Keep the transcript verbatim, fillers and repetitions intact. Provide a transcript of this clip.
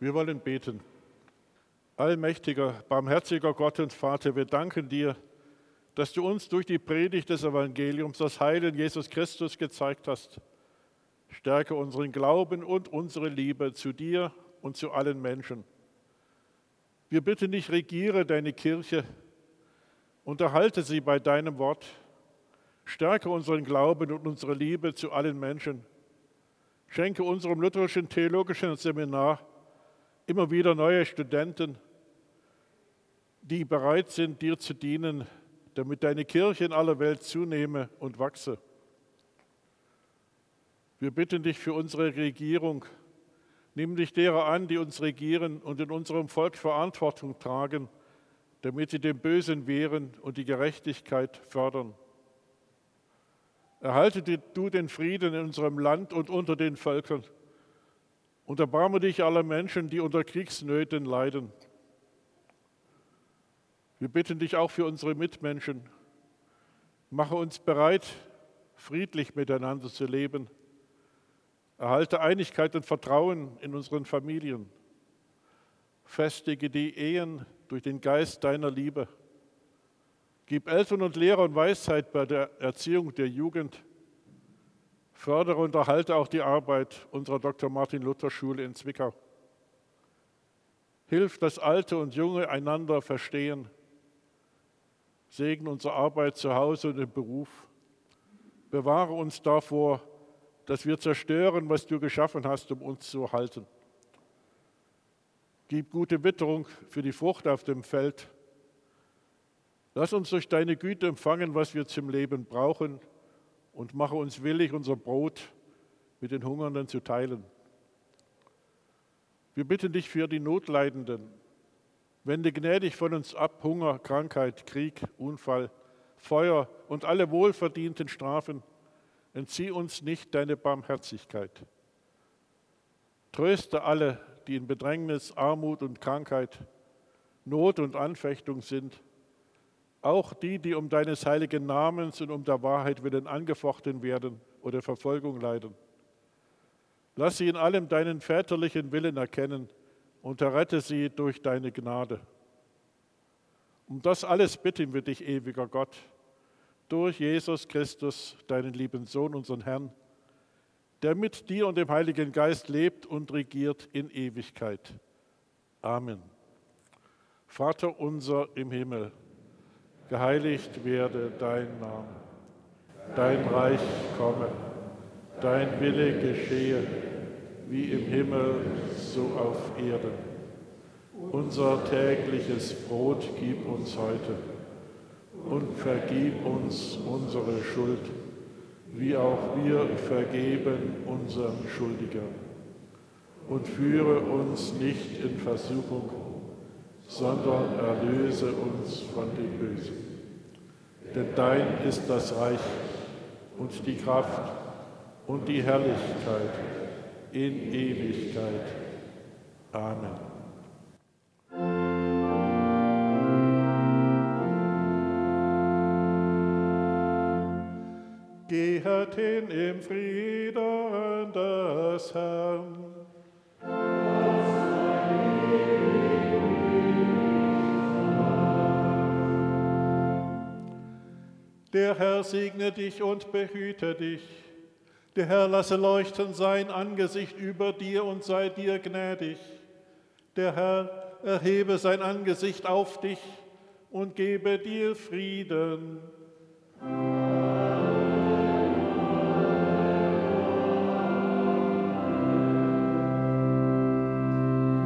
Wir wollen beten. Allmächtiger, barmherziger Gott und Vater, wir danken dir, dass du uns durch die Predigt des Evangeliums das Heil in Jesus Christus gezeigt hast. Stärke unseren Glauben und unsere Liebe zu dir und zu allen Menschen. Wir bitten dich, regiere deine Kirche, unterhalte sie bei deinem Wort. Stärke unseren Glauben und unsere Liebe zu allen Menschen. Schenke unserem lutherischen theologischen Seminar immer wieder neue Studenten, die bereit sind, dir zu dienen, damit deine Kirche in aller Welt zunehme und wachse. Wir bitten dich für unsere Regierung. Nimm dich derer an, die uns regieren und in unserem Volk Verantwortung tragen, damit sie dem Bösen wehren und die Gerechtigkeit fördern. Erhalte du den Frieden in unserem Land und unter den Völkern und erbarme dich aller Menschen, die unter Kriegsnöten leiden. Wir bitten dich auch für unsere Mitmenschen. Mache uns bereit, friedlich miteinander zu leben. Erhalte Einigkeit und Vertrauen in unseren Familien. Festige die Ehen durch den Geist deiner Liebe. Gib Eltern und Lehrern Weisheit bei der Erziehung der Jugend. Fördere und erhalte auch die Arbeit unserer Doktor Martin Luther Schule in Zwickau. Hilf, dass Alte und Junge einander verstehen. Segne unsere Arbeit zu Hause und im Beruf. Bewahre uns davor, dass wir zerstören, was du geschaffen hast, um uns zu halten. Gib gute Witterung für die Frucht auf dem Feld. Lass uns durch deine Güte empfangen, was wir zum Leben brauchen, und mache uns willig, unser Brot mit den Hungernden zu teilen. Wir bitten dich für die Notleidenden. Wende gnädig von uns ab Hunger, Krankheit, Krieg, Unfall, Feuer und alle wohlverdienten Strafen. Entzieh uns nicht deine Barmherzigkeit. Tröste alle, die in Bedrängnis, Armut und Krankheit, Not und Anfechtung sind, auch die, die um deines heiligen Namens und um der Wahrheit willen angefochten werden oder Verfolgung leiden. Lass sie in allem deinen väterlichen Willen erkennen und errette sie durch deine Gnade. Um das alles bitten wir dich, ewiger Gott, durch Jesus Christus, deinen lieben Sohn, unseren Herrn, der mit dir und dem Heiligen Geist lebt und regiert in Ewigkeit. Amen. Vater unser im Himmel, geheiligt werde dein Name, dein Reich komme, dein Wille geschehe, wie im Himmel, so auf Erden. Unser tägliches Brot gib uns heute und vergib uns unsere Schuld, wie auch wir vergeben unseren Schuldigern. Und führe uns nicht in Versuchung, sondern erlöse uns von dem Bösen. Denn dein ist das Reich und die Kraft und die Herrlichkeit in Ewigkeit. Amen. Gehet hin im Frieden des Herrn. Der Herr segne dich und behüte dich. Der Herr lasse leuchten sein Angesicht über dir und sei dir gnädig. Der Herr erhebe sein Angesicht auf dich und gebe dir Frieden.